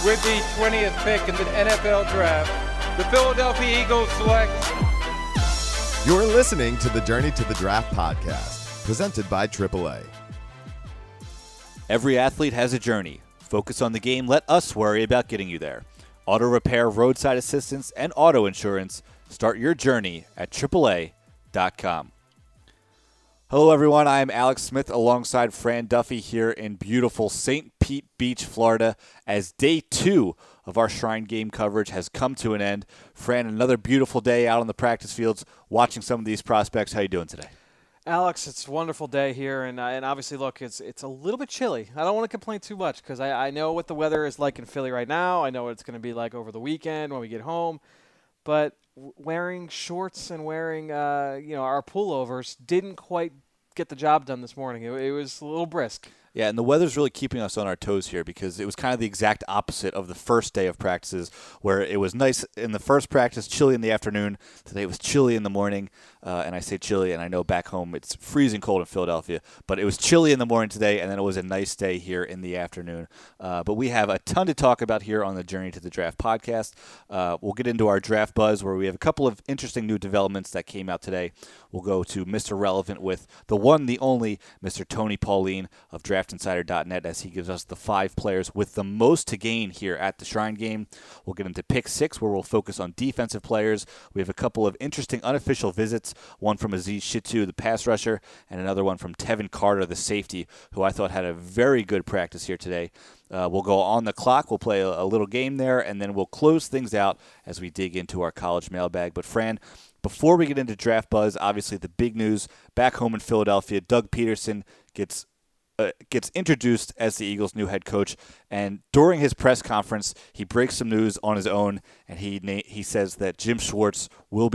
With the 20th pick in the NFL Draft, the Philadelphia Eagles select. You're listening to the Journey to the Draft podcast, presented by AAA. Every athlete has a journey. Focus on the game. Let us worry about getting you there. Auto repair, roadside assistance, and auto insurance. Start your journey at AAA.com. Hello, everyone. I am Alex Smith alongside Fran Duffy here in beautiful St. Pete Beach, Florida, as day 2 of our Shrine game coverage has come to an end. Fran, another beautiful day out on the practice fields watching some of these prospects. How are you doing today? Alex, it's a wonderful day here, and obviously, look, it's a little bit chilly. I don't want to complain too much because I know what the weather is like in Philly right now. I know what it's going to be like over the weekend when we get home. But wearing shorts and wearing our pullovers didn't quite get the job done this morning. It was a little brisk. Yeah, and the weather's really keeping us on our toes here because it was kind of the exact opposite of the first day of practices where it was nice in the first practice, chilly in the afternoon. Today it was chilly in the morning, and I say chilly, and I know back home it's freezing cold in Philadelphia, but it was chilly in the morning today, and then it was a nice day here in the afternoon. But we have a ton to talk about here on the Journey to the Draft podcast. We'll get into our draft buzz where we have a couple of interesting new developments that came out today. We'll go to Mr. Relevant with the one, the only, Mr. Tony Pauline of DraftInsider.net as he gives us the 5 players with the most to gain here at the Shrine game. We'll get into Pick 6 where we'll focus on defensive players. We have a couple of interesting unofficial visits, one from Aziz Shitu, the pass rusher, and another one from Tevin Carter, the safety, who I thought had a very good practice here today. We'll go on the clock. We'll play a little game there, and then we'll close things out as we dig into our college mailbag. But, Fran, before we get into Draft Buzz, obviously the big news back home in Philadelphia, Doug Peterson gets introduced as the Eagles' new head coach, and during his press conference, he breaks some news on his own, and he says that Jim Schwartz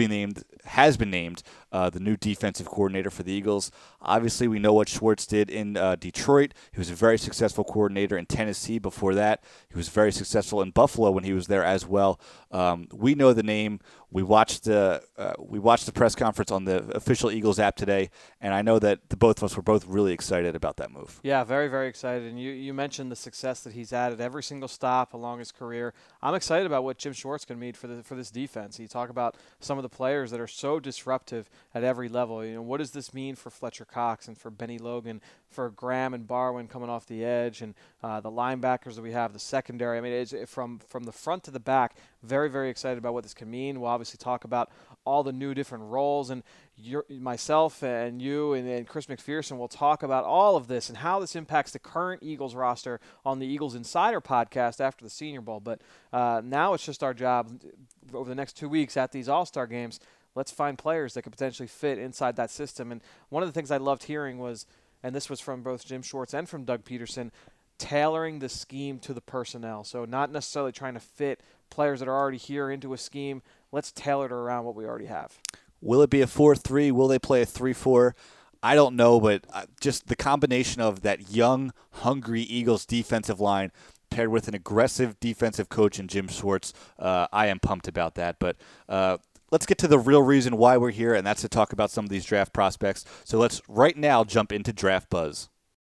has been named the new defensive coordinator for the Eagles. Obviously, we know what Schwartz did in Detroit. He was a very successful coordinator in Tennessee before that. He was very successful in Buffalo when he was there as well. We know the name. We watched the press conference on the official Eagles app today, and I know that the both of us were both really excited about that move. Yeah, very, very excited. And you mentioned the success that he's had at every single stop along his career. I'm excited about what Jim Schwartz can mean for this defense. You talk about some of the players that are so disruptive at every level. You know, what does this mean for Fletcher Cox and for Benny Logan, for Graham and Barwin coming off the edge, and the linebackers that we have, the secondary? I mean, it's from the front to the back. Very, very excited about what this can mean. We'll obviously talk about all the new different roles, and myself and you and Chris McPherson will talk about all of this and how this impacts the current Eagles roster on the Eagles Insider podcast after the Senior Bowl. But now it's just our job over the next 2 weeks at these All-Star games. Let's find players that could potentially fit inside that system. And one of the things I loved hearing was, and this was from both Jim Schwartz and from Doug Peterson, tailoring the scheme to the personnel. So not necessarily trying to fit players that are already here into a scheme. Let's tailor it around what we already have. Will it be a 4-3? Will they play a 3-4? I don't know, but just the combination of that young, hungry Eagles defensive line paired with an aggressive defensive coach in Jim Schwartz, I am pumped about that. But let's get to the real reason why we're here, and that's to talk about some of these draft prospects. So let's right now jump into Draft Buzz.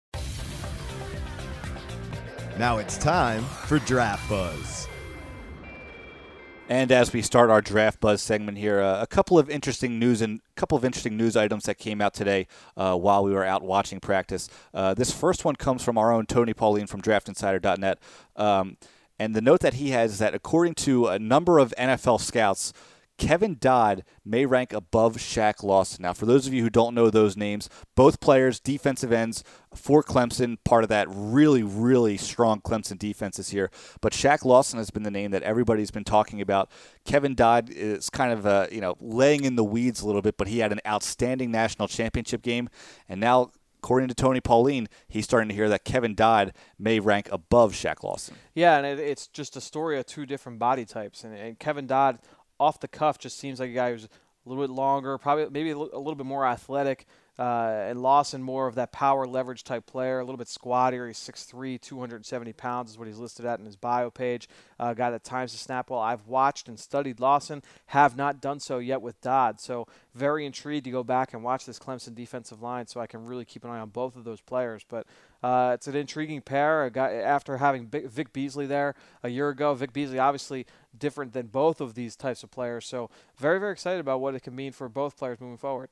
Now it's time for Draft Buzz. And as we start our Draft Buzz segment here, a couple of interesting news items that came out today while we were out watching practice. This first one comes from our own Tony Pauline from DraftInsider.net. And the note that he has is that according to a number of NFL scouts, Kevin Dodd may rank above Shaq Lawson. Now, for those of you who don't know those names, both players, defensive ends for Clemson, part of that really, really strong Clemson defense this year. But Shaq Lawson has been the name that everybody's been talking about. Kevin Dodd is kind of laying in the weeds a little bit, but he had an outstanding national championship game, and now, according to Tony Pauline, he's starting to hear that Kevin Dodd may rank above Shaq Lawson. Yeah, and it's just a story of two different body types, and Kevin Dodd, off the cuff, just seems like a guy who's a little bit longer, probably maybe a little bit more athletic And Lawson, more of that power leverage type player, a little bit squattier. He's 6'3", 270 pounds is what he's listed at in his bio page. Guy that times the snap well. I've watched and studied Lawson, have not done so yet with Dodd. So very intrigued to go back and watch this Clemson defensive line so I can really keep an eye on both of those players. But it's an intriguing pair. A guy, after having Vic Beasley there a year ago, Vic Beasley obviously different than both of these types of players. So very, very excited about what it can mean for both players moving forward.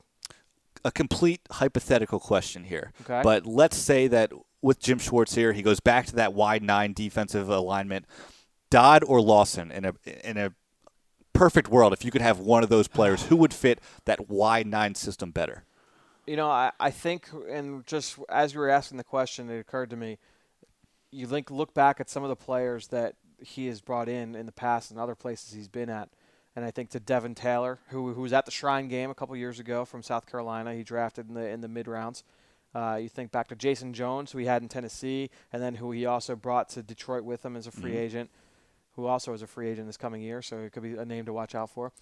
A complete hypothetical question here. Okay. But let's say that with Jim Schwartz here, he goes back to that wide 9 defensive alignment. Dodd or Lawson in a perfect world, if you could have one of those players, who would fit that wide 9 system better? You know, I think, and just as you were asking the question, it occurred to me, you look back at some of the players that he has brought in the past and other places he's been at. And I think to Devin Taylor, who was at the Shrine Game a couple years ago from South Carolina. He drafted in the mid-rounds. You think back to Jason Jones, who he had in Tennessee, and then who he also brought to Detroit with him as a free agent, who also is a free agent this coming year, so it could be a name to watch out for.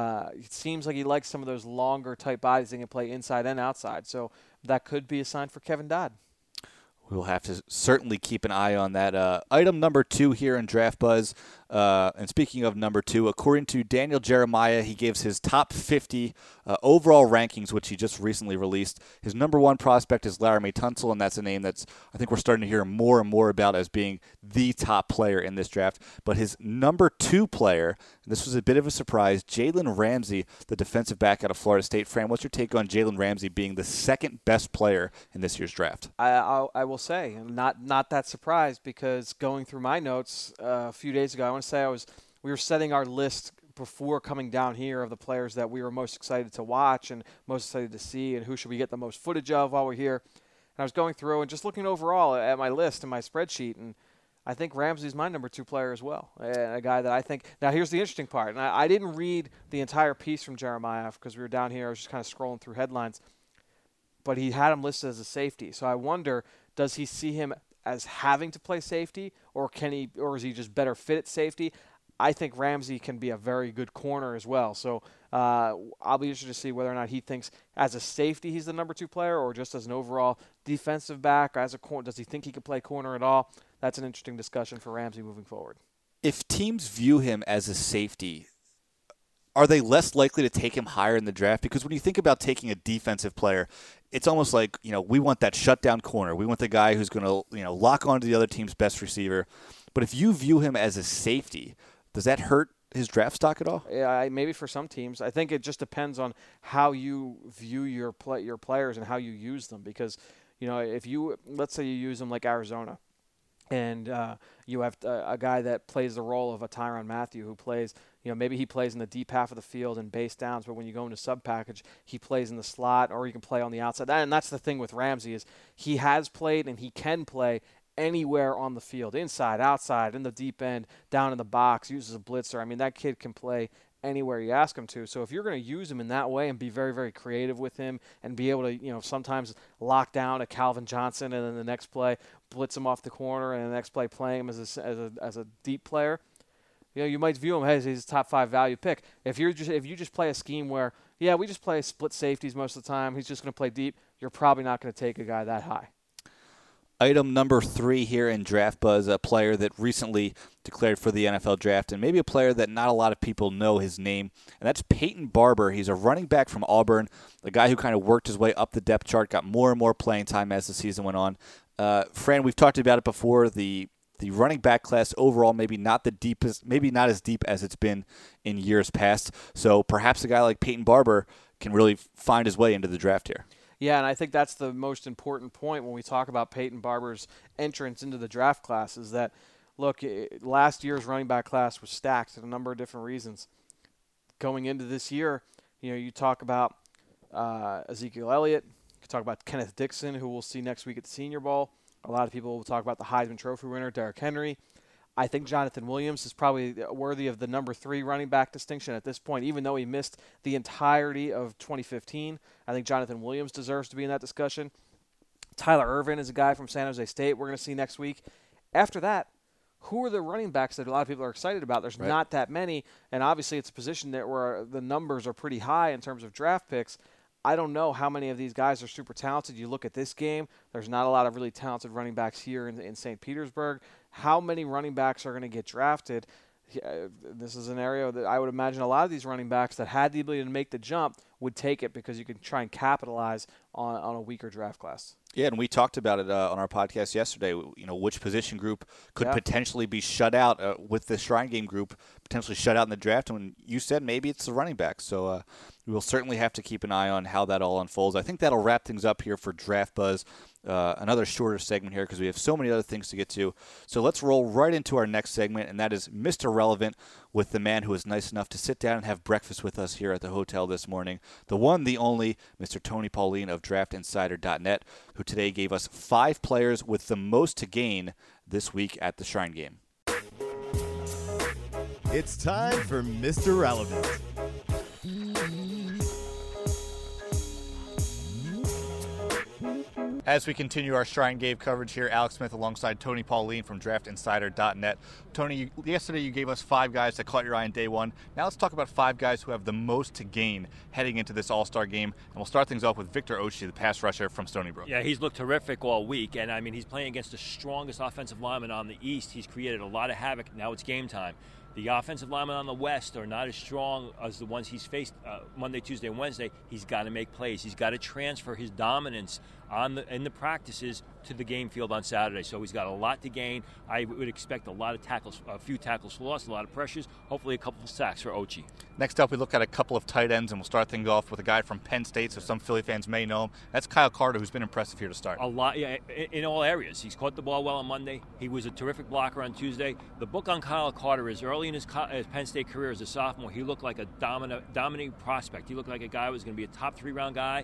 It seems like he likes some of those longer type bodies that can play inside and outside. So that could be a sign for Kevin Dodd. We'll have to certainly keep an eye on that. Item number 2 here in Draft Buzz. And speaking of number 2, according to Daniel Jeremiah, he gives his top 50 overall rankings, which he just recently released. His number 1 prospect is Laramie Tunsil, and that's a name that's I think we're starting to hear more and more about as being the top player in this draft. But his number 2 player, and this was a bit of a surprise, Jalen Ramsey, the defensive back out of Florida State. Fran, what's your take on Jalen Ramsey being the second best player in this year's draft? I will say, I'm not that surprised, because going through my notes a few days ago, I want to say we were setting our list before coming down here of the players that we were most excited to watch and most excited to see and who should we get the most footage of while we're here. And I was going through and just looking overall at my list and my spreadsheet, and I think Ramsey's my number 2 player as well. And a guy that I think – now here's the interesting part. And I didn't read the entire piece from Jeremiah because we were down here. I was just kind of scrolling through headlines. But he had him listed as a safety. So I wonder, does he see him as having to play safety, or is he just better fit at safety? I think Ramsey can be a very good corner as well. So I'll be interested to see whether or not he thinks as a safety he's the number 2 player, or just as an overall defensive back, or as a corner. Does he think he can play corner at all? That's an interesting discussion for Ramsey moving forward. If teams view him as a safety, are they less likely to take him higher in the draft? Because when you think about taking a defensive player, it's almost like, we want that shutdown corner. We want the guy who's going to, lock onto the other team's best receiver. But if you view him as a safety, does that hurt his draft stock at all? Yeah, maybe for some teams. I think it just depends on how you view your players and how you use them. Because, if let's say you use them like Arizona, and you have a guy that plays the role of a Tyrann Mathieu who plays, maybe he plays in the deep half of the field and base downs, but when you go into sub package, he plays in the slot, or he can play on the outside. And that's the thing with Ramsey, is he has played and he can play anywhere on the field, inside, outside, in the deep end, down in the box, uses a blitzer. I mean, that kid can play anywhere you ask him to. So if you're going to use him in that way and be very, very creative with him and be able to, sometimes lock down a Calvin Johnson and then the next play blitz him off the corner and the next play playing him as a deep player, you might view him as his top 5 value pick. If you just play a scheme where, we just play split safeties most of the time, he's just going to play deep, you're probably not going to take a guy that high. Item number 3 here in Draft Buzz, a player that recently declared for the NFL draft, and maybe a player that not a lot of people know his name, and that's Peyton Barber. He's a running back from Auburn, the guy who kind of worked his way up the depth chart, got more and more playing time as the season went on. Fran, we've talked about it before, the running back class overall maybe not the deepest, maybe not as deep as it's been in years past, so perhaps a guy like Peyton Barber can really find his way into the draft here. Yeah, and I think that's the most important point when we talk about Peyton Barber's entrance into the draft class, is that, look, last year's running back class was stacked for a number of different reasons. Going into this year, you talk about Ezekiel Elliott, you talk about Kenneth Dixon, who we'll see next week at the Senior Bowl. A lot of people will talk about the Heisman Trophy winner, Derrick Henry. I think Jonathan Williams is probably worthy of the number 3 running back distinction at this point, even though he missed the entirety of 2015. I think Jonathan Williams deserves to be in that discussion. Tyler Ervin is a guy from San Jose State we're going to see next week. After that, who are the running backs that a lot of people are excited about? There's not that many, and obviously it's a position where the numbers are pretty high in terms of draft picks. I don't know how many of these guys are super talented. You look at this game, there's not a lot of really talented running backs here in St. Petersburg. How many running backs are going to get drafted? This is an area that I would imagine a lot of these running backs that had the ability to make the jump would take it because you can try and capitalize on a weaker draft class. Yeah, and we talked about it on our podcast yesterday. Which position group could potentially be shut out with the Shrine Game group, potentially shut out in the draft. And you said maybe it's the running back. So we will certainly have to keep an eye on how that all unfolds. I think that'll wrap things up here for Draft Buzz. Another shorter segment here because we have so many other things to get to. So let's roll right into our next segment, and that is Mr. Relevant with the man who was nice enough to sit down and have breakfast with us here at the hotel this morning, the one, the only, Mr. Tony Pauline of DraftInsider.net, who today gave us 5 players with the most to gain this week at the Shrine Game. It's time for Mr. Relevant. As we continue our Shrine Game coverage here, Alex Smith alongside Tony Pauline from DraftInsider.net. Tony, yesterday you gave us 5 guys that caught your eye on day one. Now let's talk about 5 guys who have the most to gain heading into this All-Star game. And we'll start things off with Victor Oshie, the pass rusher from Stony Brook. Yeah, he's looked terrific all week. And, I mean, he's playing against the strongest offensive lineman on the East. He's created a lot of havoc. Now it's game time. The offensive linemen on the West are not as strong as the ones he's faced Monday, Tuesday, and Wednesday. He's got to make plays. He's got to transfer his dominance in the practices to the game field on Saturday. So he's got a lot to gain. I would expect a lot of tackles, a few tackles for loss, a lot of pressures, hopefully a couple of sacks for Oshie. Next up, we look at a couple of tight ends, and we'll start things off with a guy from Penn State, so some Philly fans may know him. That's Kyle Carter, who's been impressive here to start. A lot, yeah, in all areas. He's caught the ball well on Monday. He was a terrific blocker on Tuesday. The book on Kyle Carter is early in his Penn State career as a sophomore, he looked like a dominating prospect. He looked like a guy who was going to be a top 3 round guy.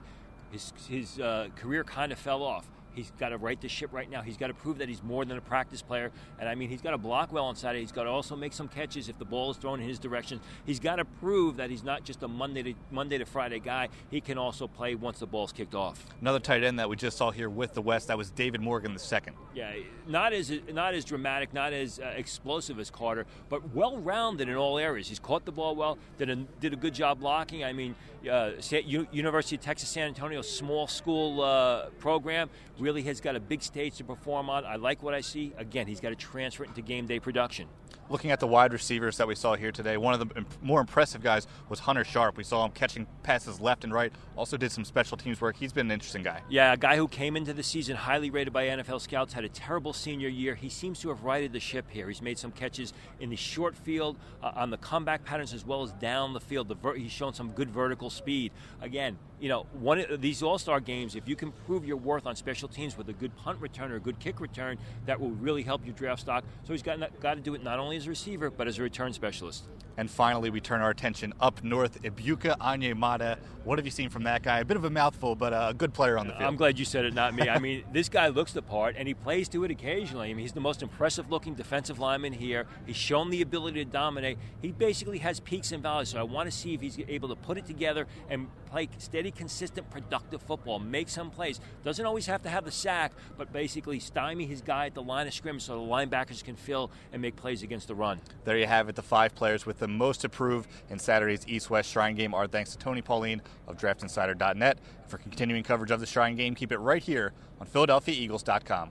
His career kind of fell off. He's got to right the ship right now. He's got to prove that he's more than a practice player. And, I mean, he's got to block well on Saturday. He's got to also make some catches if the ball is thrown in his direction. He's got to prove that he's not just a Monday to Friday guy. He can also play once the ball's kicked off. Another tight end that we just saw here with the West, that was David Morgan II. Yeah, not as dramatic, not as explosive as Carter, but well-rounded in all areas. He's caught the ball well, did a good job blocking. I mean, University of Texas San Antonio, small school program, really has got a big stage to perform on. I like what I see. Again, he's got to transfer it into game day production. Looking at the wide receivers that we saw here today, one of the more impressive guys was Hunter Sharp. We saw him catching passes left and right, also did some special teams work. He's been an interesting guy. Yeah, a guy who came into the season highly rated by NFL scouts, had a terrible senior year. He seems to have righted the ship here. He's made some catches in the short field, on the comeback patterns, as well as down the field. He's shown some good vertical speed. Again, one of these All-Star games, if you can prove your worth on special teams with a good punt return or a good kick return, that will really help your draft stock. So he's got to do it not only as a receiver, but as a return specialist. And finally, we turn our attention up north, Ibuka Onyemata. What have you seen from that guy? A bit of a mouthful, but a good player on the field. I'm glad you said it, not me. I mean, this guy looks the part, and he plays to it occasionally. I mean, he's the most impressive-looking defensive lineman here. He's shown the ability to dominate. He basically has peaks and valleys, so I want to see if he's able to put it together and play steady, consistent, productive football, make some plays. Doesn't always have to have the sack, but basically stymie his guy at the line of scrimmage so the linebackers can fill and make plays against the run. There you have it, the 5 players with the most to prove in Saturday's East-West Shrine Game. Our thanks to Tony Pauline of DraftInsider.net. For continuing coverage of the Shrine Game, keep it right here on PhiladelphiaEagles.com.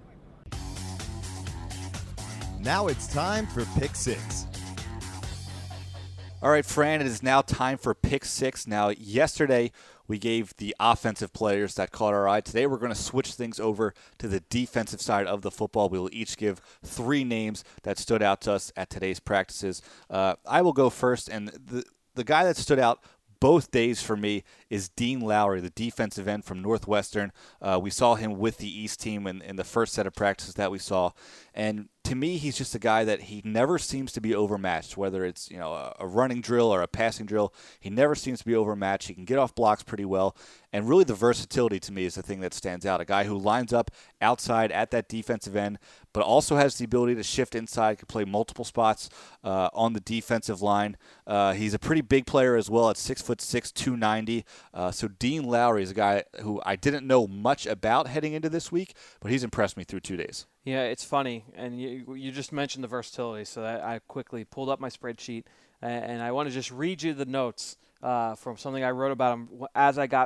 Now it's time for Pick 6. All right, Fran, it is now time for Pick 6. Now, yesterday we gave the offensive players that caught our eye. Today we're going to switch things over to the defensive side of the football. We will each give 3 names that stood out to us at today's practices. I will go first, and the guy that stood out both days for me is Dean Lowry, the defensive end from Northwestern. We saw him with the East team in the first set of practices that we saw. And to me, he's just a guy that he never seems to be overmatched, whether it's a running drill or a passing drill. He never seems to be overmatched. He can get off blocks pretty well. And really the versatility to me is the thing that stands out. A guy who lines up outside at that defensive end, but also has the ability to shift inside, can play multiple spots on the defensive line. He's a pretty big player as well at 6'6", 290. So Dean Lowry is a guy who I didn't know much about heading into this week, but he's impressed me through 2 days. Yeah, it's funny, and you just mentioned the versatility, so I quickly pulled up my spreadsheet, and I want to just read you the notes from something I wrote about him as I got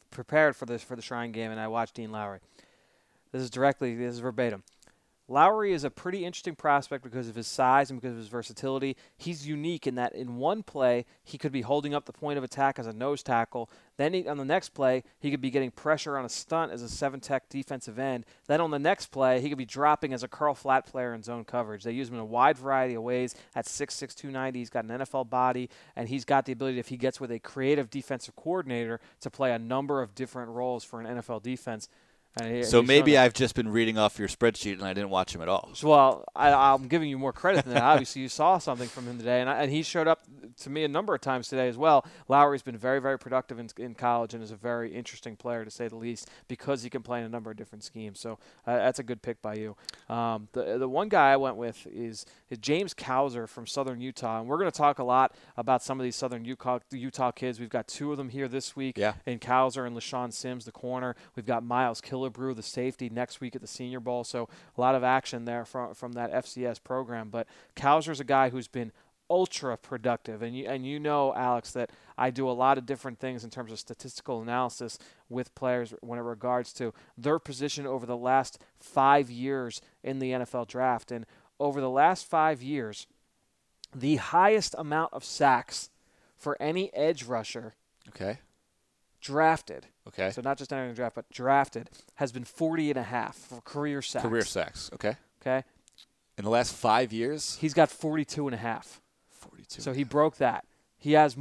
prepared for the Shrine game and I watched Dean Lowry. This is verbatim. Lowry is a pretty interesting prospect because of his size and because of his versatility. He's unique in that in one play, he could be holding up the point of attack as a nose tackle. Then on the next play, he could be getting pressure on a stunt as a 7-tech defensive end. Then on the next play, he could be dropping as a curl flat player in zone coverage. They use him in a wide variety of ways. At 6'6", 290, he's got an NFL body, and he's got the ability, if he gets with a creative defensive coordinator, to play a number of different roles for an NFL defense. So maybe I've just been reading off your spreadsheet and I didn't watch him at all. Well, I'm giving you more credit than that. Obviously, you saw something from him today, and he showed up to me a number of times today as well. Lowry's been very, very productive in college and is a very interesting player, to say the least, because he can play in a number of different schemes. So that's a good pick by you. The one guy I went with is James Cowser from Southern Utah, and we're going to talk a lot about some of these Southern Utah kids. We've got 2 of them here this week in Cowser and LaShawn Sims, the corner. We've got Miles Killebrew, the safety, next week at the Senior Bowl. So a lot of action there from that FCS program. But Cowser's a guy who's been ultra productive. And you know, Alex, that I do a lot of different things in terms of statistical analysis with players when it regards to their position over the last 5 years in the NFL draft. And over the last 5 years, the highest amount of sacks for any edge rusher drafted. Okay. So not just entering the draft, but drafted, has been 40.5 for career sacks. Career sacks. Okay. Okay. In the last 5 years? He's got 42.5. 42. So he broke that. He has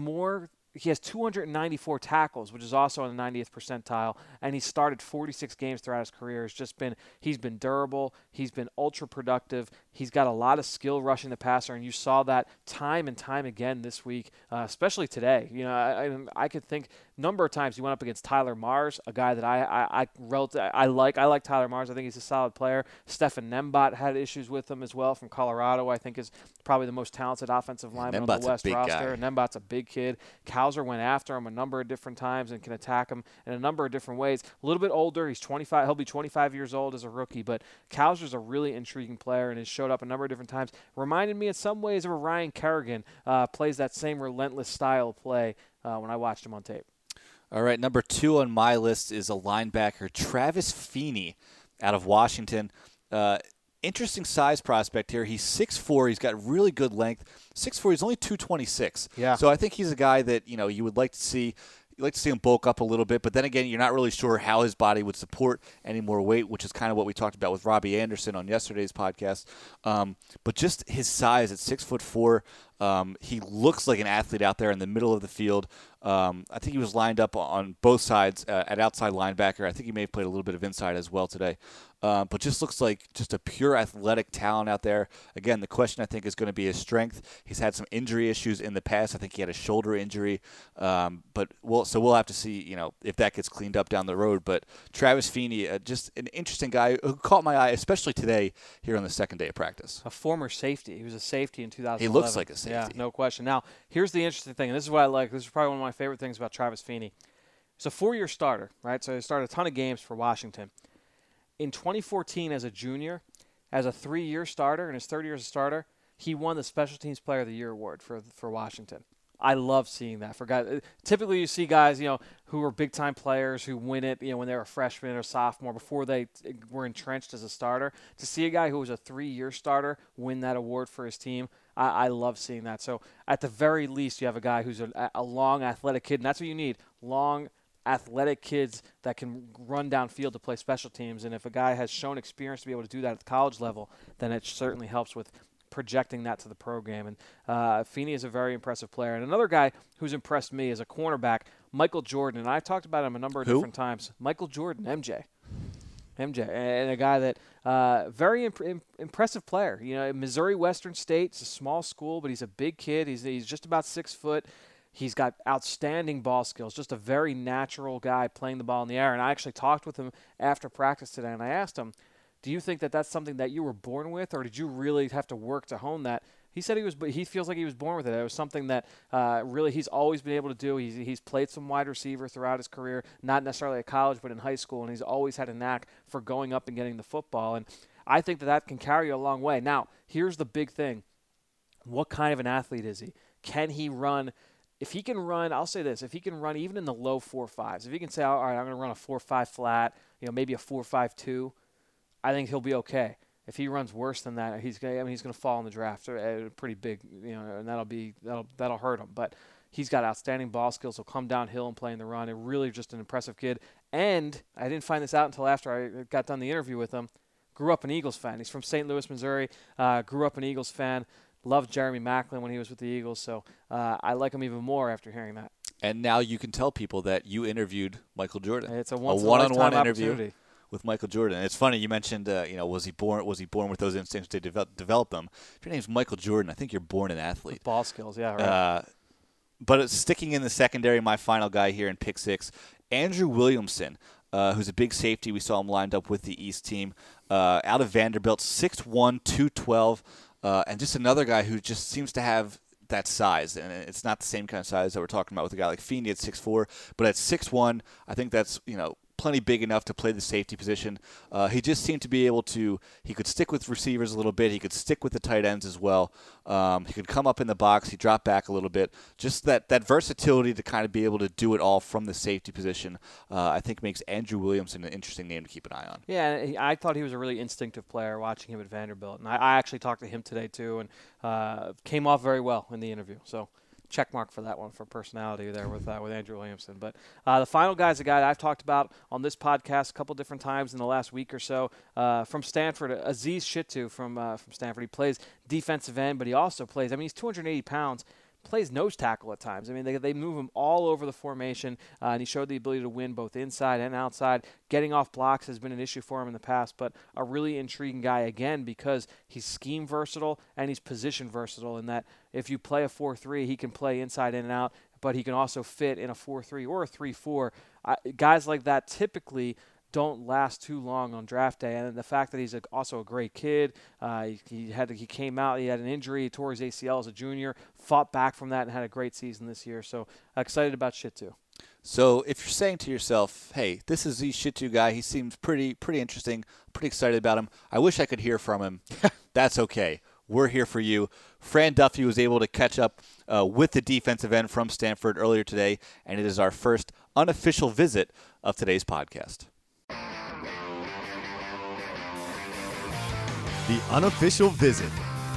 294 tackles, which is also in the 90th percentile, and he started 46 games throughout his career. He's been durable. He's been ultra productive. He's got a lot of skill rushing the passer, and you saw that time and time again this week, especially today. You know, I could think number of times he went up against Tyler Mars, a guy that I like. I like Tyler Mars. I think he's a solid player. Stefan Nembot had issues with him as well from Colorado. I think is probably the most talented offensive lineman on the West roster. Nembot's a big kid. Cowser went after him a number of different times and can attack him in a number of different ways. A little bit older. He's 25. He'll be 25 years old as a rookie, but Cowser's a really intriguing player and has showed up a number of different times. Reminded me in some ways of a Ryan Kerrigan. Plays that same relentless style of play when I watched him on tape. All right, number 2 on my list is a linebacker, Travis Feeney out of Washington. Interesting size prospect here. He's 6'4". He's got really good length. 6'4". He's only 226. Yeah. So I think he's a guy that you would like to see. You like to see him bulk up a little bit, but then again, you're not really sure how his body would support any more weight, which is kind of what we talked about with Robbie Anderson on yesterday's podcast. But just his size at 6'4", he looks like an athlete out there in the middle of the field. I think he was lined up on both sides at outside linebacker. I think he may have played a little bit of inside as well today. But just looks like just a pure athletic talent out there. Again, the question I think is going to be his strength. He's had some injury issues in the past. I think he had a shoulder injury. But we'll have to see, if that gets cleaned up down the road. But Travis Feeney, just an interesting guy who caught my eye, especially today here on the second day of practice. A former safety. He was a safety in 2011. He looks like a safety. Yeah, no question. Now, here's the interesting thing, and this is what I like. This is probably one of my favorite things about Travis Feeney. He's a 4-year starter, right? So he started a ton of games for Washington. In 2014 as a junior, as a 3-year starter, in his third year as a starter, he won the Special Teams Player of the Year award for Washington. I love seeing that for guys. Typically, you see guys, who are big-time players who win it, when they were a freshman or sophomore before they were entrenched as a starter. To see a guy who was a 3-year starter win that award for his team, I love seeing that. So at the very least, you have a guy who's a long, athletic kid, and that's what you need, long, athletic kids that can run downfield to play special teams. And if a guy has shown experience to be able to do that at the college level, then it certainly helps with projecting that to the program. And Feeney is a very impressive player. And another guy who's impressed me is a cornerback, Michael Jordan. And I've talked about him a number of different times. Michael Jordan, MJ. And a guy that very impressive player. Missouri Western State, it's a small school, but he's a big kid. He's just about 6 foot. He's got outstanding ball skills, just a very natural guy playing the ball in the air. And I actually talked with him after practice today, and I asked him, do you think that that's something that you were born with, or did you really have to work to hone that? He said he feels like he was born with it. It was something that really he's always been able to do. He's played some wide receiver throughout his career, not necessarily at college, but in high school, and he's always had a knack for going up and getting the football. And I think that can carry you a long way. Now, here's the big thing. What kind of an athlete is he? Can he run if he can run, I'll say this, if he can run even in the low 4.5s, if he can say, all right, I'm going to run a 4.5 flat, maybe a 4.52, I think he'll be okay. If he runs worse than that, he's going to fall in the draft pretty big, and that'll hurt him. But he's got outstanding ball skills. He'll come downhill and play in the run. And really just an impressive kid. And I didn't find this out until after I got done the interview with him. Grew up an Eagles fan. He's from St. Louis, Missouri. Grew up an Eagles fan. Loved Jeremy Maclin when he was with the Eagles. So I like him even more after hearing that. And now you can tell people that you interviewed Michael Jordan. It's a one-on-one interview with Michael Jordan. It's funny you mentioned, was he born with those instincts to develop them? If your name's Michael Jordan, I think you're born an athlete. With ball skills, yeah, right. But it's sticking in the secondary, my final guy here in pick 6, Andrew Williamson, who's a big safety. We saw him lined up with the East team out of Vanderbilt, 6'1", 212, and just another guy who just seems to have that size, and it's not the same kind of size that we're talking about with a guy like Feeney at 6'4", but at 6'1", I think that's plenty big enough to play the safety position. He just seemed to be able to. He could stick with receivers a little bit. He could stick with the tight ends as well. He could come up in the box. He dropped back a little bit. Just that versatility to kind of be able to do it all from the safety position, I think makes Andrew Williamson an interesting name to keep an eye on. Yeah, I thought he was a really instinctive player watching him at Vanderbilt, and I actually talked to him today too, and came off very well in the interview. So. Check mark for that one for personality there with Andrew Williamson. But the final guy is a guy that I've talked about on this podcast a couple different times in the last week or so. From Stanford, Aziz Shittu from Stanford. He plays defensive end, but he also plays, he's 280 pounds. Plays nose tackle at times. They move him all over the formation, and he showed the ability to win both inside and outside. Getting off blocks has been an issue for him in the past, but a really intriguing guy again because he's scheme versatile and he's position versatile in that if you play a 4-3, he can play inside in and out, but he can also fit in a 4-3 or a 3-4. Guys like that typically don't last too long on draft day, and the fact that he's also a great kid, he came out, he had an injury, he tore his ACL as a junior, fought back from that, and had a great season this year. So excited about Shittu. So if you're saying to yourself, hey, this is the Shittu guy, he seems pretty interesting, pretty excited about him. I wish I could hear from him. That's okay. We're here for you. Fran Duffy was able to catch up with the defensive end from Stanford earlier today, and it is our first unofficial visit of today's podcast. The unofficial visit.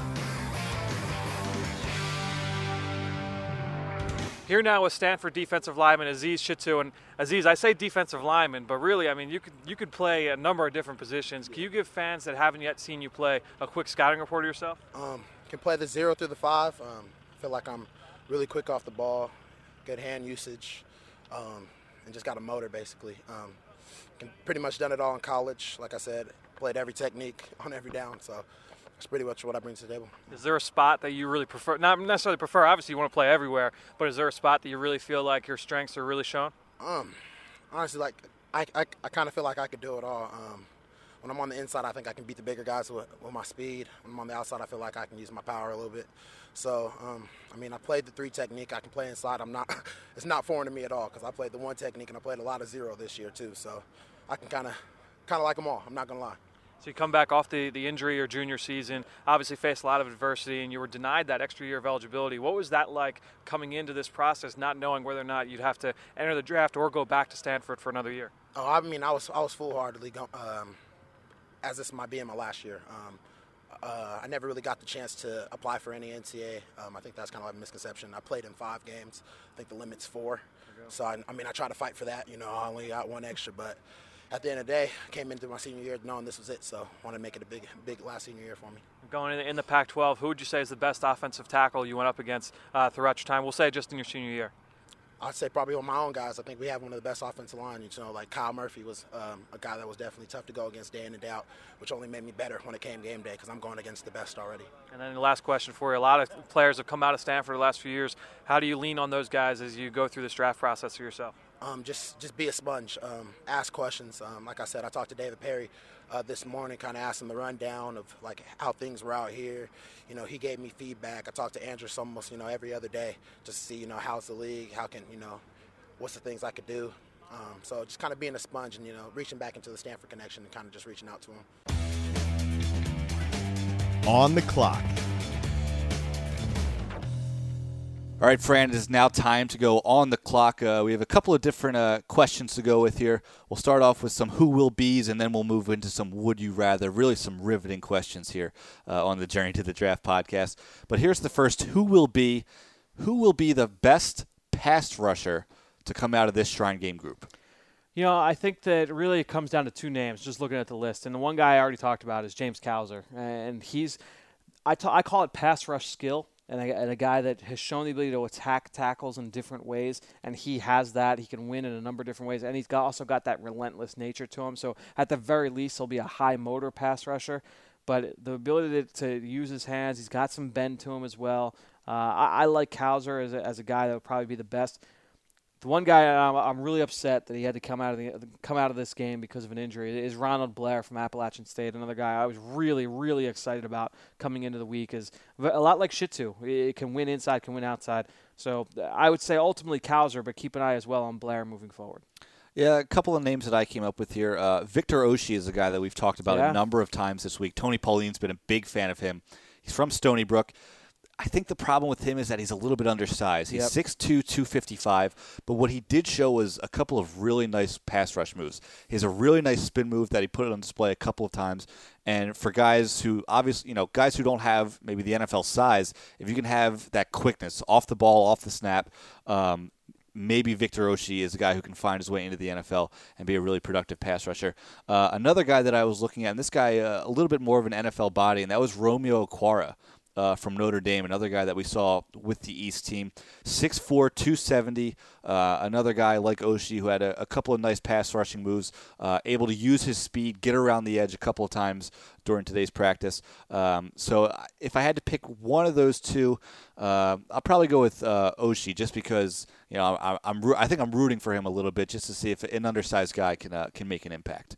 Here now with Stanford defensive lineman Aziz Shittu. And Aziz, I say defensive lineman, but really, you could play a number of different positions. Can you give fans that haven't yet seen you play a quick scouting report of yourself? Can play the 0 through the 5. Feel like I'm really quick off the ball, good hand usage, and just got a motor basically. Can pretty much done it all in college. Like I said, played every technique on every down, so that's pretty much what I bring to the table. Is there a spot that you really prefer? Not necessarily prefer, obviously you want to play everywhere, but is there a spot that you really feel like your strengths are really shown? Honestly, like I kind of feel like I could do it all. When I'm on the inside, I think I can beat the bigger guys with my speed. When I'm on the outside, I feel like I can use my power a little bit. So, I played the 3 technique. I can play inside. It's not foreign to me at all because I played the 1 technique and I played a lot of 0 this year too. So I can kind of like them all. I'm not going to lie. So you come back off the injury your junior season, obviously faced a lot of adversity, and you were denied that extra year of eligibility. What was that like coming into this process, not knowing whether or not you'd have to enter the draft or go back to Stanford for another year? Oh, I was foolhardily going, as this might be in my last year. I never really got the chance to apply for any NCAA. I think that's kind of like a misconception. I played in 5 games. I think the limit's 4. So, I try to fight for that. I only got 1 extra, but at the end of the day, I came into my senior year knowing this was it, so I wanted to make it a big last senior year for me. Going in the Pac-12, who would you say is the best offensive tackle you went up against throughout your time? We'll say just in your senior year. I'd say probably on my own guys. I think we have one of the best offensive lines. Like Kyle Murphy was a guy that was definitely tough to go against day in and day out, which only made me better when it came game day because I'm going against the best already. And then the last question for you. A lot of players have come out of Stanford the last few years. How do you lean on those guys as you go through this draft process for yourself? Just be a sponge. Ask questions. Like I said, I talked to David Perry this morning, kind of asked him the rundown of like how things were out here. He gave me feedback. I talked to Andrews almost every other day just to see how's the league, how can what's the things I could do. So just kind of being a sponge and reaching back into the Stanford connection and kind of just reaching out to him. On the clock. All right, Fran, it is now time to go on the clock. We have a couple of different questions to go with here. We'll start off with some who will be's, and then we'll move into some would you rather. Really some riveting questions here on the Journey to the Draft podcast. But here's the first who will be. Who will be the best pass rusher to come out of this Shrine Game group? You know, I think that it really comes down to two names, just looking at the list. And the one guy I already talked about is James Cowser. And I call it pass rush skill. And a guy that has shown the ability to attack tackles in different ways, and he has that. He can win in a number of different ways, and he's also got that relentless nature to him. So at the very least, he'll be a high-motor pass rusher. But the ability to use his hands, he's got some bend to him as well. I like Cowser as a guy that would probably be the best. The one guy I'm really upset that he had to come out of this game because of an injury is Ronald Blair from Appalachian State. Another guy I was really, really excited about coming into the week. Is a lot like Shittu. It can win inside, can win outside. So I would say ultimately Cowser, but keep an eye as well on Blair moving forward. Yeah, a couple of names that I came up with here. Victor Oshie is a guy that we've talked about a number of times this week. Tony Pauline's been a big fan of him. He's from Stony Brook. I think the problem with him is that he's a little bit undersized. He's 6'2", 255, but what he did show was a couple of really nice pass rush moves. He has a really nice spin move that he put on display a couple of times, and for guys who obviously, guys who don't have maybe the NFL size, if you can have that quickness off the ball, off the snap, maybe Victor Oshie is a guy who can find his way into the NFL and be a really productive pass rusher. Another guy that I was looking at, and this guy a little bit more of an NFL body, and that was Romeo Okwara. From Notre Dame, another guy that we saw with the East team. 6'4", 270, another guy like Oshie who had a couple of nice pass rushing moves, able to use his speed, get around the edge a couple of times during today's practice. So if I had to pick one of those two, I'll probably go with Oshie just because I think I'm rooting for him a little bit just to see if an undersized guy can make an impact.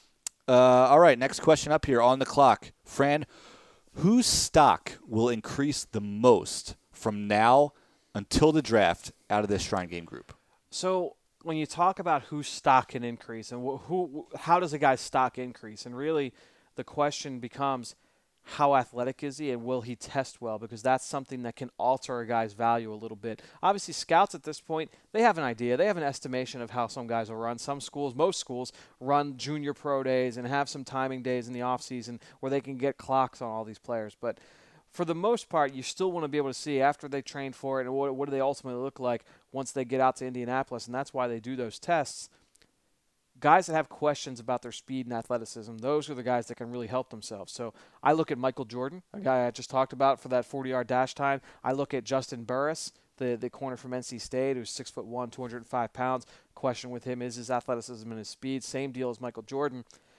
All right, next question up here on the clock. Fran, whose stock will increase the most from now until the draft out of this Shrine Game group? So when you talk about whose stock can increase and how does a guy's stock increase, and really the question becomes how athletic is he and will he test well, because that's something that can alter a guy's value a little bit. Obviously, scouts at this point, they have an idea. They have an estimation of how some guys will run. Most schools run junior pro days and have some timing days in the offseason where they can get clocks on all these players. But for the most part, you still want to be able to see after they train for it and what do they ultimately look like once they get out to Indianapolis, and that's why they do those tests. Guys that have questions about their speed and athleticism, those are the guys that can really help themselves. So I look at Michael Jordan, a guy I just talked about for that 40-yard dash time. I look at Justin Burris, the corner from NC State, who's 6'1", 205 pounds. Question with him is his athleticism and his speed. Same deal as Michael Jordan.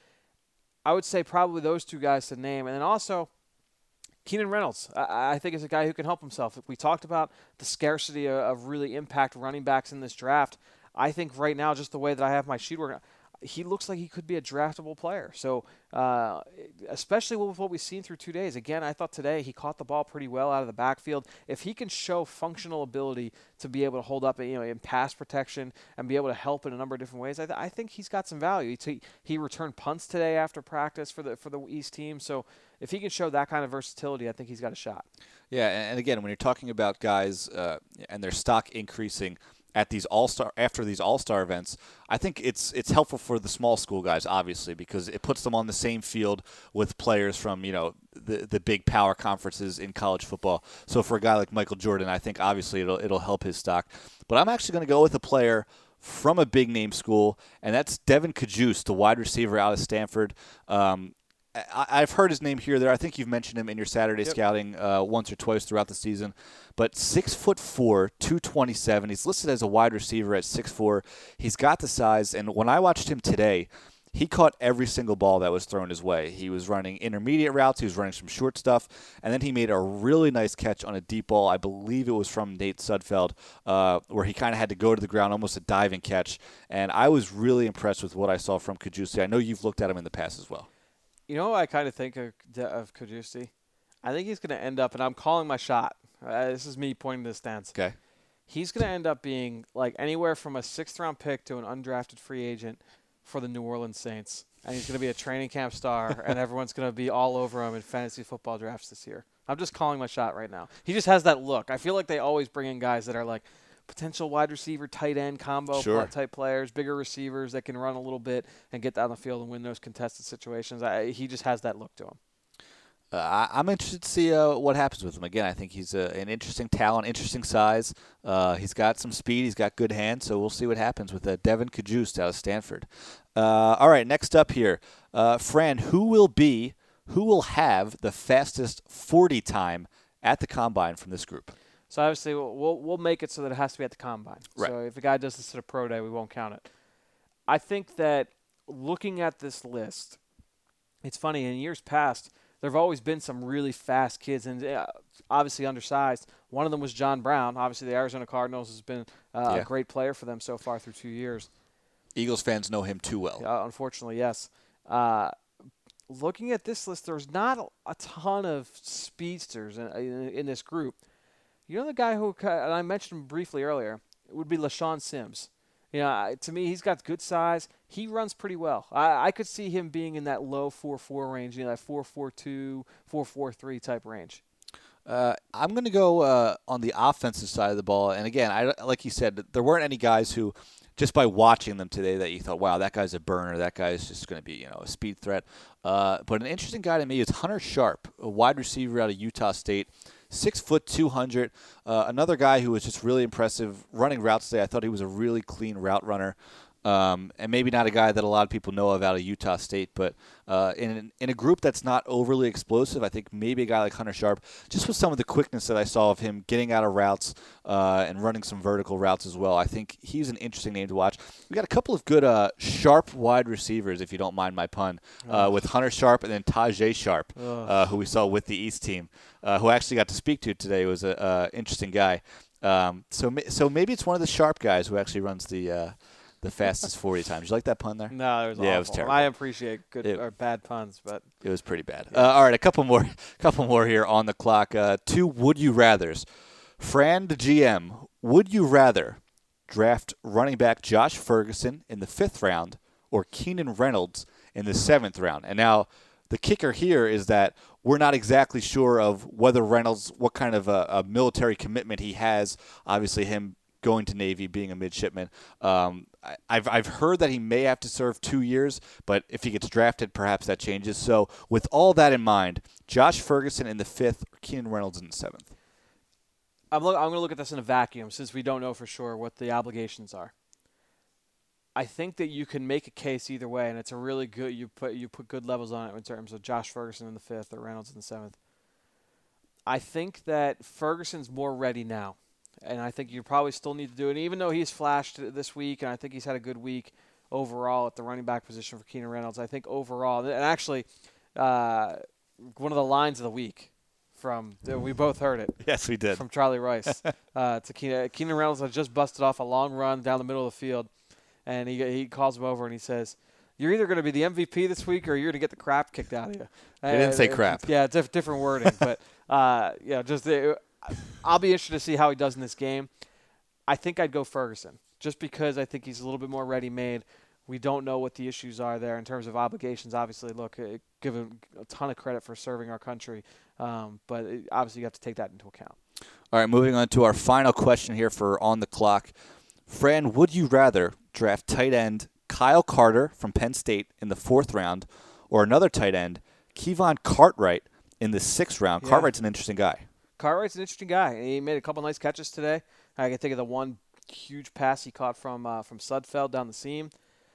I would say probably those two guys to name. And then also Keenan Reynolds, I think, is a guy who can help himself. We talked about the scarcity of really impact running backs in this draft. I think right now, just the way that I have my sheet working, he looks like he could be a draftable player. So especially with what we've seen through 2 days. Again, I thought today he caught the ball pretty well out of the backfield. If he can show functional ability to be able to hold up in pass protection and be able to help in a number of different ways, I think he's got some value. He returned punts today after practice for the East team. So if he can show that kind of versatility, I think he's got a shot. Yeah, and again, when you're talking about guys and their stock increasing after these all-star events, I think it's helpful for the small school guys, obviously, because it puts them on the same field with players from the big power conferences in college football. So for a guy like Michael Jordan, I think obviously it'll help his stock. But I'm actually going to go with a player from a big name school, and that's Devin Kajus, the wide receiver out of Stanford. I've heard his name here or there. I think you've mentioned him in your Saturday scouting once or twice throughout the season. But 6'4", 227. He's listed as a wide receiver at 6'4". He's got the size, and when I watched him today, he caught every single ball that was thrown his way. He was running intermediate routes. He was running some short stuff, and then he made a really nice catch on a deep ball. I believe it was from Nate Sudfeld, where he kind of had to go to the ground, almost a diving catch. And I was really impressed with what I saw from Kajuse. I know you've looked at him in the past as well. You know what I kind of think of Kajuse? I think he's going to end up, and I'm calling my shot. This is me pointing to the stands. Okay. He's going to end up being like anywhere from a 6th-round pick to an undrafted free agent for the New Orleans Saints. and he's going to be a training camp star, and everyone's going to be all over him in fantasy football drafts this year. I'm just calling my shot right now. He just has that look. I feel like they always bring in guys that are like potential wide receiver, tight end combo type players, bigger receivers that can run a little bit and get down the field and win those contested situations. He just has that look to him. I'm interested to see what happens with him. Again, I think he's an interesting talent, interesting size. He's got some speed. He's got good hands, so we'll see what happens with Devin Cajuste out of Stanford. All right, next up here. Fran, who will have the fastest 40 time at the Combine from this group? So obviously we'll make it so that it has to be at the Combine. Right. So if a guy does this at a pro day, we won't count it. I think that looking at this list, it's funny, in years past, there have always been some really fast kids, and obviously undersized. One of them was John Brown. Obviously, the Arizona Cardinals has been a great player for them so far through 2 years. Eagles fans know him too well. Unfortunately, yes. Looking at this list, there's not a ton of speedsters in this group. You know the guy who, and I mentioned him briefly earlier, it would be LaShawn Sims. To me, he's got good size. He runs pretty well. I could see him being in that low 4.4 range, that 4.42, 4.43 type range. I'm going to go on the offensive side of the ball. And again, like you said, there weren't any guys who, just by watching them today, that you thought, wow, that guy's a burner. That guy's just going to be, a speed threat. But an interesting guy to me is Hunter Sharp, a wide receiver out of Utah State. 6 foot 200. Another guy who was just really impressive running routes today. I thought he was a really clean route runner. And maybe not a guy that a lot of people know of out of Utah State, but in a group that's not overly explosive, I think maybe a guy like Hunter Sharp, just with some of the quickness that I saw of him getting out of routes and running some vertical routes as well, I think he's an interesting name to watch. We got a couple of good Sharp wide receivers, if you don't mind my pun, with Hunter Sharp and then Tajay Sharp, who we saw with the East team, who I actually got to speak to today. Was an interesting guy. So maybe it's one of the Sharp guys who actually runs the fastest 40 times. Did you like that pun there? No, it was awful. It was terrible. I appreciate good or bad puns, but it was pretty bad. All right, a couple more here on the clock. 2 would you rathers. Fran, the GM, would you rather draft running back Josh Ferguson in the 5th round or Keenan Reynolds in the 7th round? And now the kicker here is that we're not exactly sure of whether Reynolds, what kind of a military commitment he has. Obviously, him going to Navy, being a midshipman. I've heard that he may have to serve 2 years, but if he gets drafted, perhaps that changes. So with all that in mind, Josh Ferguson in the 5th, or Keenan Reynolds in the 7th? I'm going to look at this in a vacuum since we don't know for sure what the obligations are. I think that you can make a case either way, and it's a really good. You put good levels on it in terms of Josh Ferguson in the 5th or Reynolds in the 7th. I think that Ferguson's more ready now. And I think you probably still need to do it, even though he's flashed this week, and I think he's had a good week overall at the running back position for Keenan Reynolds. I think overall, and actually, one of the lines of the week we both heard it. Yes, we did. From Charlie Rice to Keenan. Keenan Reynolds had just busted off a long run down the middle of the field, and he calls him over and he says, "You're either going to be the MVP this week or you're going to get the crap kicked out of you." He didn't say crap. Yeah, different wording, but I'll be interested to see how he does in this game. I think I'd go Ferguson, just because I think he's a little bit more ready-made. We don't know what the issues are there in terms of obligations. Obviously, look, give him a ton of credit for serving our country, but obviously you have to take that into account. All right, moving on to our final question here for On the Clock. Fran, would you rather draft tight end Kyle Carter from Penn State in the 4th round or another tight end, Kevon Cartwright, in the 6th round? Yeah. Cartwright's an interesting guy. Cartwright's an interesting guy. He made a couple nice catches today. I can think of the one huge pass he caught from Sudfeld down the seam.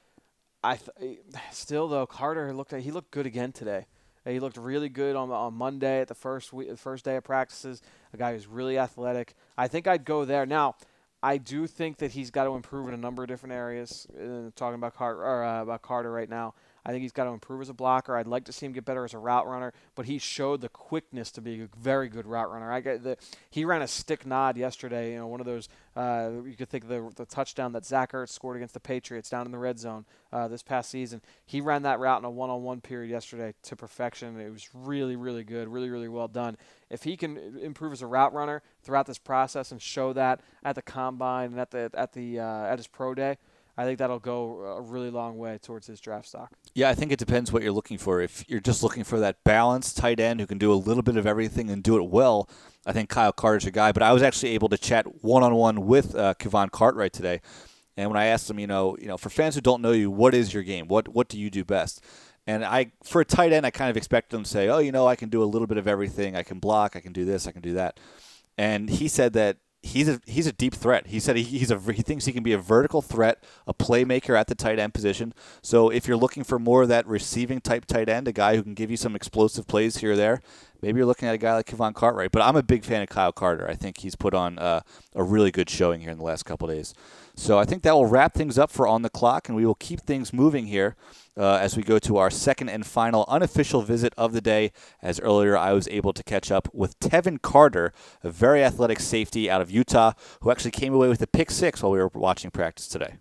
Still though, Carter looked good again today. He looked really good on Monday at the first day of practices. A guy who's really athletic. I think I'd go there. Now, I do think that he's got to improve in a number of different areas. Talking about Carter right now. I think he's got to improve as a blocker. I'd like to see him get better as a route runner, but he showed the quickness to be a very good route runner. He ran a stick nod yesterday. One of those you could think of the touchdown that Zach Ertz scored against the Patriots down in the red zone this past season. He ran that route in a one-on-one period yesterday to perfection. It was really, really good, really, really well done. If he can improve as a route runner throughout this process and show that at the combine and at his pro day, I think that'll go a really long way towards his draft stock. Yeah, I think it depends what you're looking for. If you're just looking for that balanced tight end who can do a little bit of everything and do it well, I think Kyle Carter's your guy. But I was actually able to chat one-on-one with Kevon Cartwright today. And when I asked him, for fans who don't know you, what is your game? What do you do best? And for a tight end, I kind of expected him to say, I can do a little bit of everything. I can block. I can do this. I can do that. And he said that he's a deep threat. He said he thinks he can be a vertical threat, a playmaker at the tight end position. So if you're looking for more of that receiving type tight end, a guy who can give you some explosive plays here or there, maybe you're looking at a guy like Kevon Cartwright. But I'm a big fan of Kyle Carter. I think he's put on a really good showing here in the last couple of days. So I think that will wrap things up for On the Clock, and we will keep things moving here as we go to our second and final unofficial visit of the day. As earlier, I was able to catch up with Tevin Carter, a very athletic safety out of Utah, who actually came away with a pick six while we were watching practice today.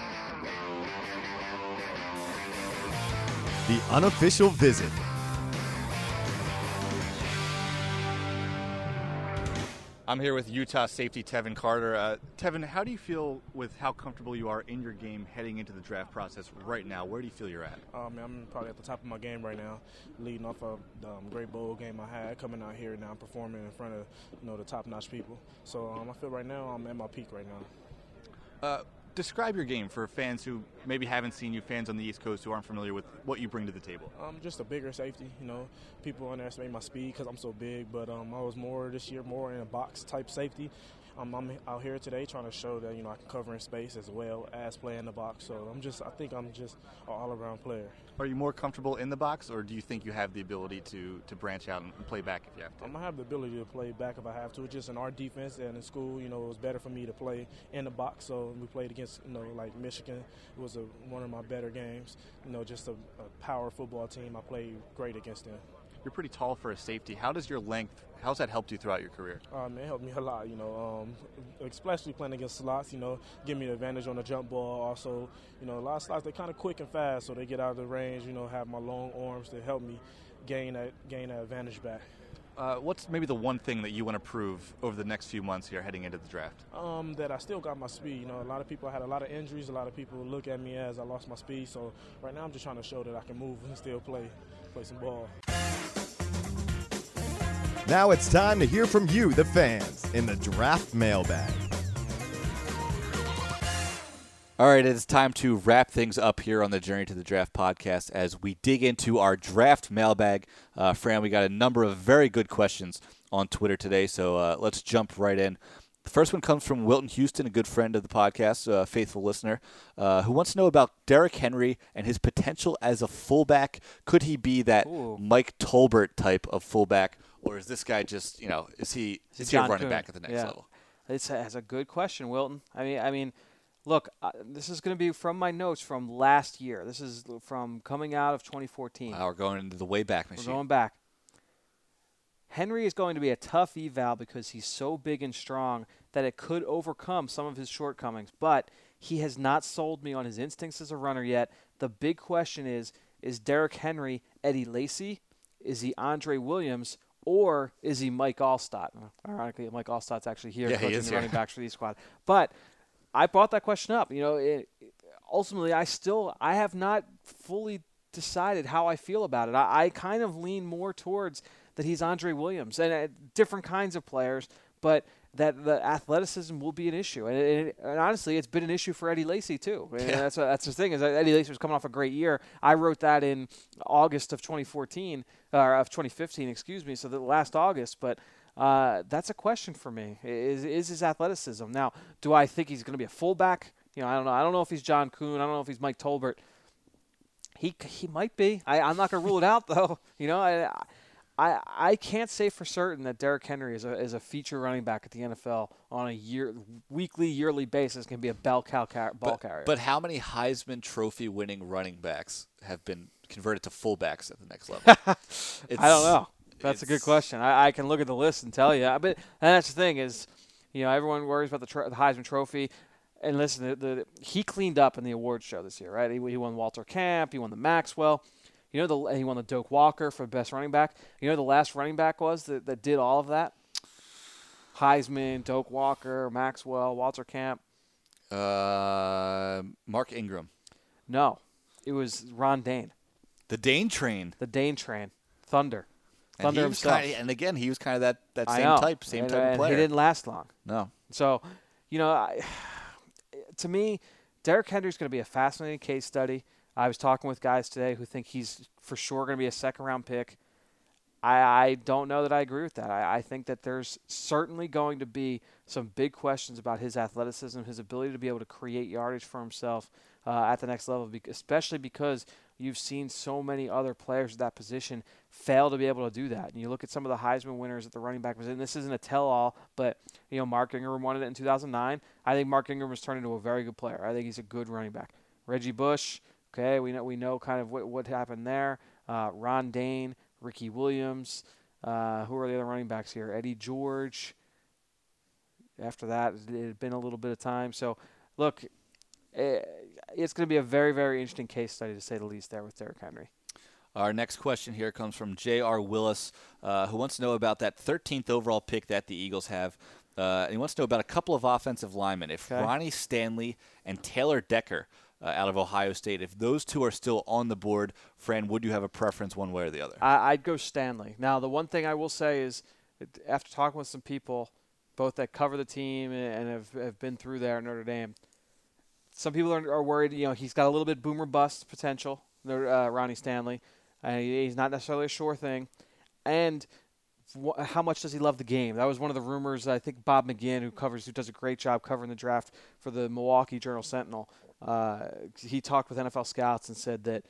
The unofficial visit. I'm here with Utah safety Tevin Carter. Tevin, how do you feel with how comfortable you are in your game heading into the draft process right now? Where do you feel you're at? I'm probably at the top of my game right now, leading off a great bowl game I had, coming out here now performing in front of the top-notch people. So I feel right now I'm at my peak right now. Describe your game for fans who maybe haven't seen you, fans on the East Coast who aren't familiar with what you bring to the table. Just a bigger safety. People underestimate my speed because I'm so big, but I was more this year more in a box type safety. I'm out here today trying to show that I can cover in space as well as play in the box. So I think I'm just an all-around player. Are you more comfortable in the box, or do you think you have the ability to branch out and play back if you have to? I'm gonna have the ability to play back if I have to. It's just in our defense and in school, it was better for me to play in the box. So we played against, like Michigan. It was one of my better games. Just a power football team. I played great against them. You're pretty tall for a safety. How's that helped you throughout your career? It helped me a lot, especially playing against slots, give me the advantage on the jump ball. Also, a lot of slots, they're kind of quick and fast, so they get out of the range, have my long arms to help me gain that advantage back. What's maybe the one thing that you want to prove over the next few months here heading into the draft? That I still got my speed. A lot of people, I had a lot of injuries. A lot of people look at me as I lost my speed. So right now I'm just trying to show that I can move and still play some ball. Now it's time to hear from you, the fans, in the Draft Mailbag. All right, it's time to wrap things up here on the Journey to the Draft podcast as we dig into our draft mailbag. Fran, we got a number of very good questions on Twitter today, so let's jump right in. The first one comes from Wilton Houston, a good friend of the podcast, a faithful listener, who wants to know about Derrick Henry and his potential as a fullback. Could he be that Mike Tolbert type of fullback, or is this guy just, is he a running back at the next level? That's a good question, Wilton. I mean, look, this is going to be from my notes from last year. This is from coming out of 2014. Wow, we're going into the way back machine. We're going back. Henry is going to be a tough eval because he's so big and strong that it could overcome some of his shortcomings. But he has not sold me on his instincts as a runner yet. The big question is Derrick Henry Eddie Lacy? Is he Andre Williams? Or is he Mike Allstott? Ironically, Mike Allstott's actually here coaching the running backs for the squad. But I brought that question up. Ultimately, I have not fully decided how I feel about it. I kind of lean more towards that he's Andre Williams and different kinds of players, but that the athleticism will be an issue. And honestly, it's been an issue for Eddie Lacy too. That's the thing is that Eddie Lacy was coming off a great year. I wrote that in August of 2014 or of 2015, excuse me. So the last August, but. That's a question for me. Is his athleticism. Now, do I think he's going to be a fullback? I don't know. I don't know if he's John Kuhn. I don't know if he's Mike Tolbert. He might be. I'm not going to rule it out though. I can't say for certain that Derrick Henry is a feature running back at the NFL on a weekly, yearly basis can be a ball carrier. But how many Heisman Trophy winning running backs have been converted to fullbacks at the next level? I don't know. That's a good question. I can look at the list and tell you. But that's the thing is, everyone worries about the Heisman Trophy. And listen, he cleaned up in the awards show this year, right? He won Walter Camp. He won the Maxwell. He won the Doak Walker for best running back. The last running back was that did all of that? Heisman, Doak Walker, Maxwell, Walter Camp. Mark Ingram. No, it was Ron Dane. The Dane train. The Dane train. Thunder. And Thunder himself. And again, he was kind of that I same know. type of player. He didn't last long. No. So, to me, Derrick Henry's going to be a fascinating case study. I was talking with guys today who think he's for sure going to be a second-round pick. I don't know that I agree with that. I think that there's certainly going to be some big questions about his athleticism, his ability to be able to create yardage for himself at the next level, especially because you've seen so many other players at that position fail to be able to do that. And you look at some of the Heisman winners at the running back position. This isn't a tell-all, but Mark Ingram won it in 2009. I think Mark Ingram has turned into a very good player. I think he's a good running back. Reggie Bush, okay, we know kind of what happened there. Ron Dane, Ricky Williams. Who are the other running backs here? Eddie George. After that, it had been a little bit of time. So, look, it's going to be a very, very interesting case study, to say the least, there with Derrick Henry. Our next question here comes from J.R. Willis, who wants to know about that 13th overall pick that the Eagles have. And he wants to know about a couple of offensive linemen. If Ronnie Stanley and Taylor Decker out of Ohio State, if those two are still on the board, Fran, would you have a preference one way or the other? I'd go Stanley. Now, the one thing I will say is, after talking with some people, both that cover the team and have been through there at Notre Dame, some people are worried. He's got a little bit boomer bust potential, Ronnie Stanley. He's not necessarily a sure thing. And how much does he love the game? That was one of the rumors. I think Bob McGinn, who does a great job covering the draft for the Milwaukee Journal-Sentinel, he talked with NFL scouts and said that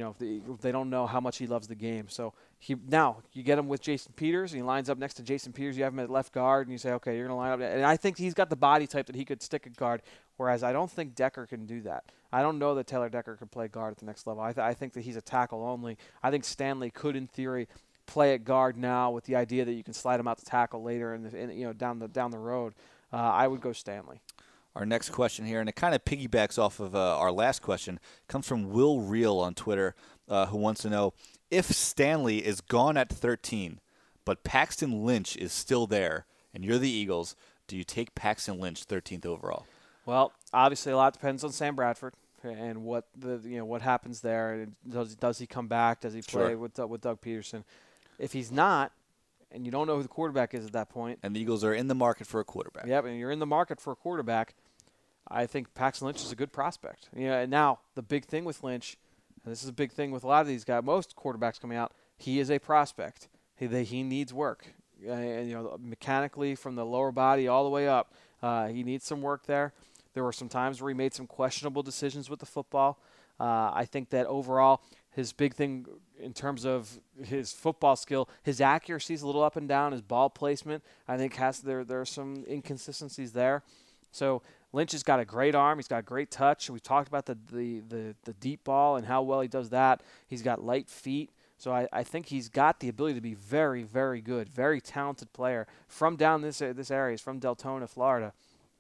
they don't know how much he loves the game. So now you get him with Jason Peters, and he lines up next to Jason Peters. You have him at left guard, and you say, okay, you're going to line up. And I think he's got the body type that he could stick at guard, whereas I don't think Decker can do that. I don't know that Taylor Decker could play guard at the next level. I think that he's a tackle only. I think Stanley could, in theory, play at guard now with the idea that you can slide him out to tackle later down the road. I would go Stanley. Our next question here, and it kind of piggybacks off of our last question, comes from Will Reel on Twitter, who wants to know, if Stanley is gone at 13, but Paxton Lynch is still there, and you're the Eagles, do you take Paxton Lynch 13th overall? Well, obviously a lot depends on Sam Bradford and what happens there. Does he come back? Does he play with Doug Peterson? If he's not, and you don't know who the quarterback is at that point. And the Eagles are in the market for a quarterback. Yep, and you're in the market for a quarterback. I think Paxton Lynch is a good prospect. And now the big thing with Lynch, and this is a big thing with a lot of these guys, most quarterbacks coming out, he is a prospect. He needs work. Mechanically from the lower body all the way up, he needs some work there. There were some times where he made some questionable decisions with the football. I think that overall, his big thing in terms of his football skill, his accuracy is a little up and down. His ball placement, I think, there are some inconsistencies there. So Lynch has got a great arm. He's got great touch. We've talked about the deep ball and how well he does that. He's got light feet. So I think he's got the ability to be very, very good, very talented player from down this area. He's from Deltona, Florida.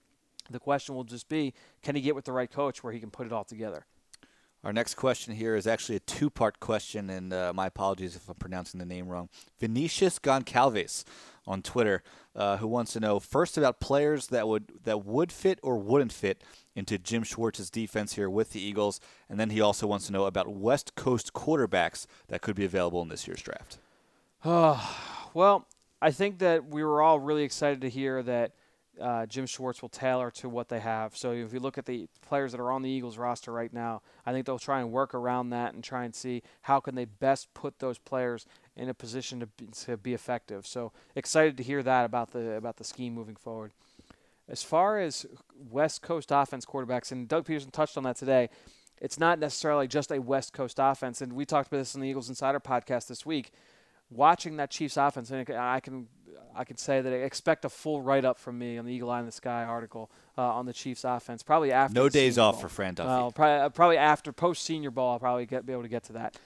The question will just be, can he get with the right coach where he can put it all together? Our next question here is actually a two-part question, and my apologies if I'm pronouncing the name wrong. Vinicius Goncalves on Twitter, who wants to know first about players that would fit or wouldn't fit into Jim Schwartz's defense here with the Eagles, and then he also wants to know about West Coast quarterbacks that could be available in this year's draft. Well, I think that we were all really excited to hear that Jim Schwartz will tailor to what they have. So if you look at the players that are on the Eagles roster right now, I think they'll try and work around that and try and see how can they best put those players in a position to be effective. So excited to hear that about the scheme moving forward. As far as West Coast offense quarterbacks, and Doug Peterson touched on that today, it's not necessarily just a West Coast offense. And we talked about this in the Eagles Insider podcast this week. Watching that Chiefs offense, and I can say that I expect a full write-up from me on the Eagle Eye in the Sky article on the Chiefs offense. Probably after no days Senior off Bowl. for Fran Duffy. Well, probably after post-Senior Bowl, I'll probably be able to get to that.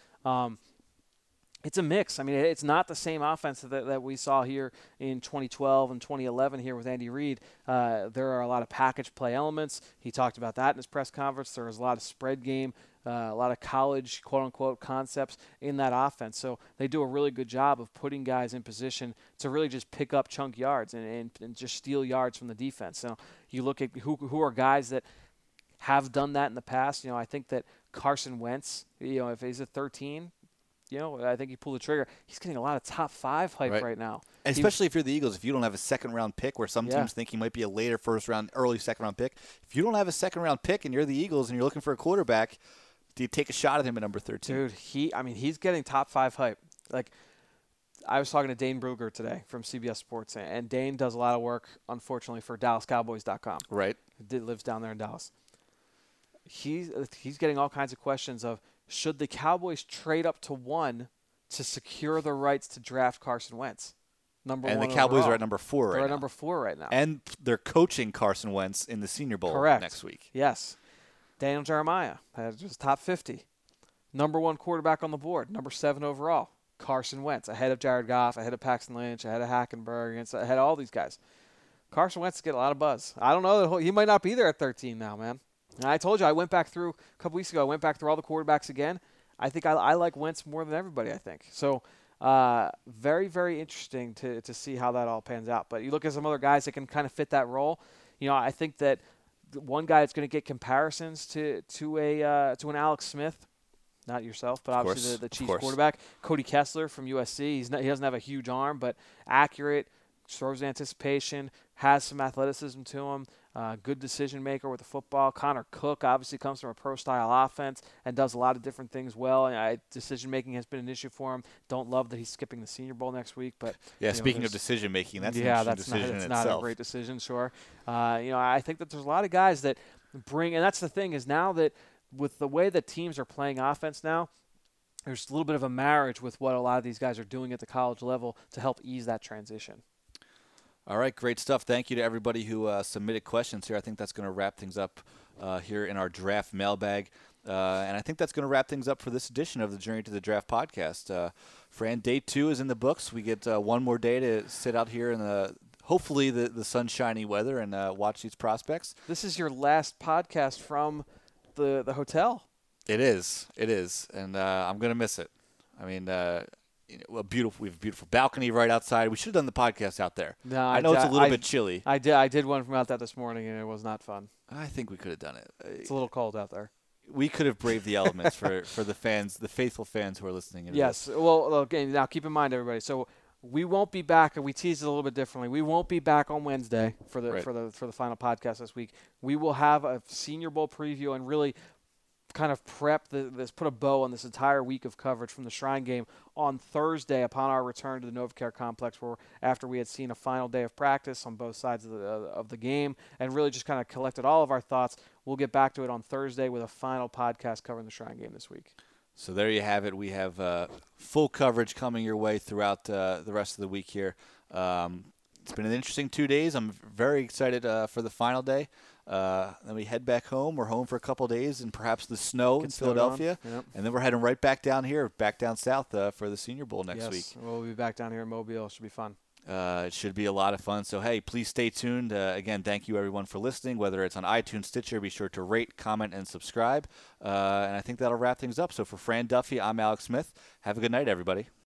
It's a mix. I mean, it's not the same offense that we saw here in 2012 and 2011 here with Andy Reid. There are a lot of package play elements. He talked about that in his press conference. There was a lot of spread game a lot of college, quote-unquote, concepts in that offense. So they do a really good job of putting guys in position to really just pick up chunk yards and just steal yards from the defense. So you look at who are guys that have done that in the past. I think that Carson Wentz, if he's at 13, I think he pulled the trigger. He's getting a lot of top 5 hype right now. And especially if you're the Eagles, if you don't have a second-round pick, where some teams think he might be a later first-round, early second-round pick. If you don't have a second-round pick and you're the Eagles and you're looking for a quarterback, do you take a shot at him at number 13? Dude, he's getting top 5 hype. Like, I was talking to Dane Brugger today from CBS Sports, and Dane does a lot of work, unfortunately, for DallasCowboys.com. Right. He lives down there in Dallas. He's getting all kinds of questions of, should the Cowboys trade up to 1 to secure the rights to draft Carson Wentz? Number 1 And the Cowboys overall. are at number 4 right now. They're at number 4 right now. And they're coaching Carson Wentz in the Senior Bowl next week. Yes. Daniel Jeremiah has just top 50. Number 1 quarterback on the board. Number 7 overall. Carson Wentz, ahead of Jared Goff, ahead of Paxton Lynch, ahead of Hackenberg, ahead of all these guys. Carson Wentz get a lot of buzz. I don't know. He might not be there at 13 now, man. And I told you, I went back through a couple weeks ago. I went back through all the quarterbacks again. I think I like Wentz more than everybody, I think. So very, very interesting to see how that all pans out. But you look at some other guys that can kind of fit that role. I think that one guy that's going to get comparisons to an Alex Smith, not yourself, but obviously the Chiefs quarterback, Cody Kessler from USC. He doesn't have a huge arm, but accurate, throws in anticipation, has some athleticism to him. Good decision maker with the football. Connor Cook obviously comes from a pro-style offense and does a lot of different things well. And decision making has been an issue for him. Don't love that he's skipping the Senior Bowl next week, but speaking of decision making, that's an interesting decision in not itself. a great decision. Sure, I think that there's a lot of guys that bring, and that's the thing is now that with the way that teams are playing offense now, there's a little bit of a marriage with what a lot of these guys are doing at the college level to help ease that transition. All right, great stuff. Thank you to everybody who submitted questions here. I think that's going to wrap things up here in our draft mailbag. And I think that's going to wrap things up for this edition of the Journey to the Draft podcast. Fran, day 2 is in the books. We get one more day to sit out here in hopefully the sunshiny weather and watch these prospects. This is your last podcast from the hotel. It is. And I'm going to miss it. I mean, we have a beautiful balcony right outside. We should have done the podcast out there. No, I know it's a little bit chilly. I did one from out there this morning, and it was not fun. I think we could have done it. It's a little cold out there. We could have braved the elements for the fans, the faithful fans who are listening. Yes. Well, okay, now keep in mind, everybody. So we won't be back, and we teased it a little bit differently. We won't be back on Wednesday for the final podcast this week. We will have a Senior Bowl preview and really kind of prep put a bow on this entire week of coverage from the Shrine game on Thursday upon our return to the NovaCare complex, where after we had seen a final day of practice on both sides of the game and really just kind of collected all of our thoughts. We'll get back to it on Thursday with a final podcast covering the Shrine game this week. So there you have it. We have full coverage coming your way throughout the rest of the week here. It's been an interesting 2 days. I'm very excited for the final day. Then we head back home. We're home for a couple of days and perhaps the snow in Philadelphia. Yep. And then we're heading right back down here, back down south for the Senior Bowl next week. We'll be back down here in Mobile. It should be fun. It should be a lot of fun. So, hey, please stay tuned. Again, thank you, everyone, for listening. Whether it's on iTunes, Stitcher, be sure to rate, comment, and subscribe. And I think that'll wrap things up. So for Fran Duffy, I'm Alex Smith. Have a good night, everybody.